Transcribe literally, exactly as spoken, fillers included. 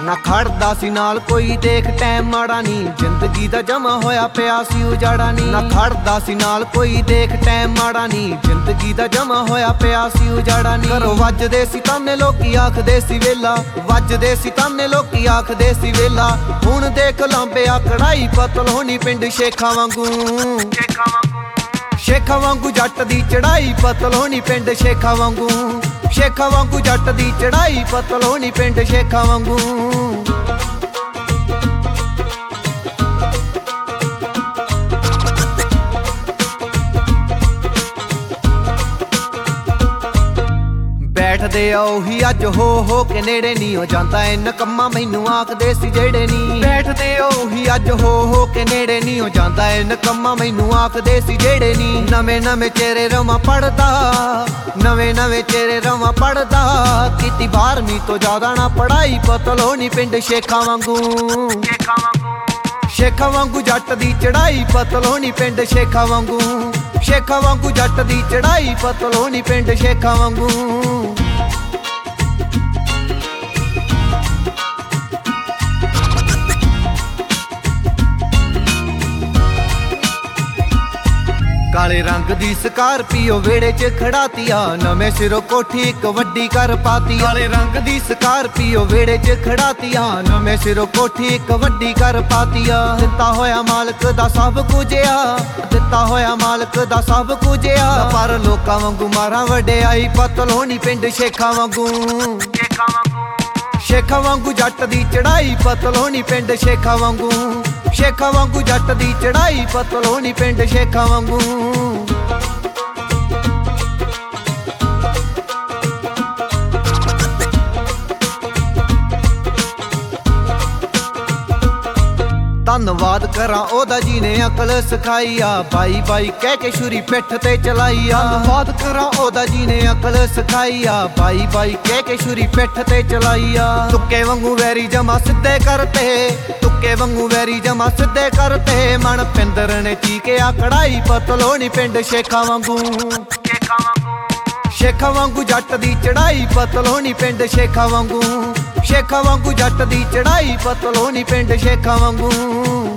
ਨਾ ਖੜਦਾ ਸੀ ਨਾਲ ਕੋਈ ਦੇਖ ਟਾਈਮ ਮਾੜਾ ਨੀ, ਜ਼ਿੰਦਗੀ ਦਾ ਜਮਾ ਹੋਇਆ ਪਿਆ ਸੀ ਉਜਾੜਾ ਨੀ। ਨਾ ਖੜਦਾ ਸੀ ਨਾਲ ਕੋਈ ਦੇਖ ਟਾਈਮ ਮਾੜਾ ਨੀ, ਜ਼ਿੰਦਗੀ ਦਾ ਜਮਾ ਹੋਇਆ ਪਿਆ ਸੀ ਉਜਾੜਾ ਨੀ। ਘਰੋਂ ਵੱਜਦੇ ਸੀ ਤਾਨੇ ਲੋਕੀ ਆਖਦੇ ਸੀ ਵੇਲਾ, ਵੱਜਦੇ ਸੀ ਤਾਨੇ ਲੋਕੀ ਆਖਦੇ ਸੀ ਵੇਲਾ। ਹੁਣ ਦੇਖ ਲਾਂਬਿਆ ਕੜਾਈ ਪਤਲ ਹੋਣੀ ਪਿੰਡ ਸ਼ੇਖਾਂ ਵਾਂਗੂ, ਸ਼ੇਖਾਂ ਵਾਂਗੂ ਜੱਟ ਦੀ ਚੜਾਈ ਪਤਲ ਹੋਣੀ ਪਿੰਡ ਸ਼ੇਖਾਂ ਵਾਂਗੂ, ਸ਼ੇਖਾਂ ਵਾਂਗੂ ਜੱਟ ਦੀ ਚੜਾਈ ਪਤਲ ਹੋਣੀ ਪਿੰਡ ਸ਼ੇਖਾਂ ਵਾਂਗੂ। ਬੈਠਦੇ ਆ ਉਹੀ ਅੱਜ ਹੋ ਹੋ ਕੇ ਨੇੜੇ ਨੀ ਹੋ ਜਾਂਦਾ ਐ ਨਕੰਮਾ ਮੈਨੂੰ ਆਖਦੇ ਸੀ ਜਿਹੜੇ ਨੀ। ਬੈਠਦੇ ਆ ਉਹੀ ਅੱਜ ਹੋ ਹੋ ਕੇ ਨੇੜੇ ਨੀ ਹੋ ਜਾਂਦਾ ਐ ਨਕੰਮਾ ਮੈਨੂੰ ਆਖਦੇ ਸੀ ਜਿਹੜੇ ਨੀ। ਨਵੇਂ ਨਵੇਂ ਚਿਹਰੇ ਰਵਾਂ ਪੜਦਾ, ਨਵੇਂ ਨਵੇਂ ਚਿਹਰੇ ਰਵਾਂ ਪੜਦਾ, ਕੀਤੀ ਬਾਰਵੀਂ ਤੋਂ ਜ਼ਿਆਦਾ ਨਾ ਪੜਾਈ ਪਤਲ ਹੋਣੀ ਪਿੰਡ ਸ਼ੇਖਾਂ ਵਾਂਗੂ, ਸ਼ੇਖਾਂ ਵਾਂਗੂ ਜੱਟ ਦੀ ਚੜਾਈ ਪਤਲ ਹੋਣੀ ਪਿੰਡ ਸ਼ੇਖਾਂ ਵਾਂਗੂ, ਸ਼ੇਖਾਂ ਵਾਂਗੂ ਜੱਟ ਦੀ ਚੜਾਈ ਪਤਲ ਹੋਣੀ ਪਿੰਡ ਸ਼ੇਖਾਂ ਵਾਂਗੂ। ਕਾਲੇ ਰੰਗ ਦੀ ਸਕਾਰਪੀਓ ਵੇੜੇ 'ਚ ਖੜਾਤੀਆ, ਨਵੇਂ ਸਿਰੋਂ ਕੋਠੀ ਇੱਕ ਵੱਡੀ ਕਰ ਪਾਤੀ। ਕਾਲੇ ਰੰਗ ਦੀ ਸਕਾਰਪੀਓ ਵੇੜੇ 'ਚ ਖੜਾਤੀਆ, ਨਵੇਂ ਸਿਰੋਂ ਕੋਠੀ ਇੱਕ ਵੱਡੀ ਕਰ ਪਾਤੀਆ। ਦਿੱਤਾ ਹੋਇਆ ਮਾਲਕ ਦਾ ਸਭ ਕੁਝ ਆ, ਦਿੱਤਾ ਹੋਇਆ ਮਾਲਕ ਦਾ ਸਭ ਕੁਝ ਆ, ਪਰ ਲੋਕਾਂ ਵਾਂਗੂ ਮਾਰਾਂ ਵਡਿਆਈ ਪਤਲ ਹੋਣੀ ਪਿੰਡ ਸ਼ੇਖਾਂ ਵਾਂਗੂ, ਸ਼ੇਖਾਂ ਵਾਂਗੂ ਜੱਟ ਦੀ ਚੜਾਈ ਪਤਲ ਹੋਣੀ ਪਿੰਡ ਸ਼ੇਖਾਂ ਵਾਂਗੂ, ਸ਼ੇਖਾਂ ਵਾਂਗੂ ਜੱਟ ਦੀ ਚੜਾਈ ਪਤਲ ਹੋਣੀ ਪਿੰਡ ਸ਼ੇਖਾਂ ਵਾਂਗੂ। ਧੰਨਵਾਦ ਕਰਾਂ ਉਹਦਾ ਜਿਹਨੇ ਅਕਲ ਸਿਖਾਈ ਆ, ਬਾਈ ਬਾਈ ਕਹਿ ਕੇ ਛੁਰੀ ਪਿੱਠ ਤੇ ਚਲਾਈ ਆ। ਧੰਨਵਾਦ ਕਰਾਂ ਉਹਦਾ ਜਿਹਨੇ ਅਕਲ ਸਿਖਾਈ ਆ, ਬਾਈ ਬਾਈ ਕਹਿ ਕੇ ਛੁਰੀ ਪਿੱਠ ਤੇ ਚਲਾਈ ਆ। ਤੁੱਕੇ ਵਾਂਗੂ ਵੈਰੀ ਜਮਾ ਸਿੱਧੇ ਕਰਤੇ, ਤੁੱਕੇ ਵਾਂਗੂ ਵੈਰੀ ਜਮਾ ਸਿੱਧੇ ਕਰਤੇ, ਮਨ ਪਿੰਦਰ ਨੇ ਚੀਕਿਆ ਕੜਾਈ ਪਤਲ ਹੋਣੀ ਪਿੰਡ ਸ਼ੇਖਾਂ ਵਾਂਗੂ, ਸ਼ੇਖਾਂ ਵਾਂਗੂ ਜੱਟ ਦੀ ਚੜਾਈ ਪਤਲ ਹੋਣੀ ਪਿੰਡ ਸ਼ੇਖਾਂ ਵਾਂਗੂ, ਸ਼ੇਖਾਂ ਵਾਂਗੂ ਜੱਟ ਦੀ ਚੜਾਈ ਪਤਲ ਹੋਣੀ ਪਿੰਡ ਸ਼ੇਖਾਂ ਵਾਂਗੂ।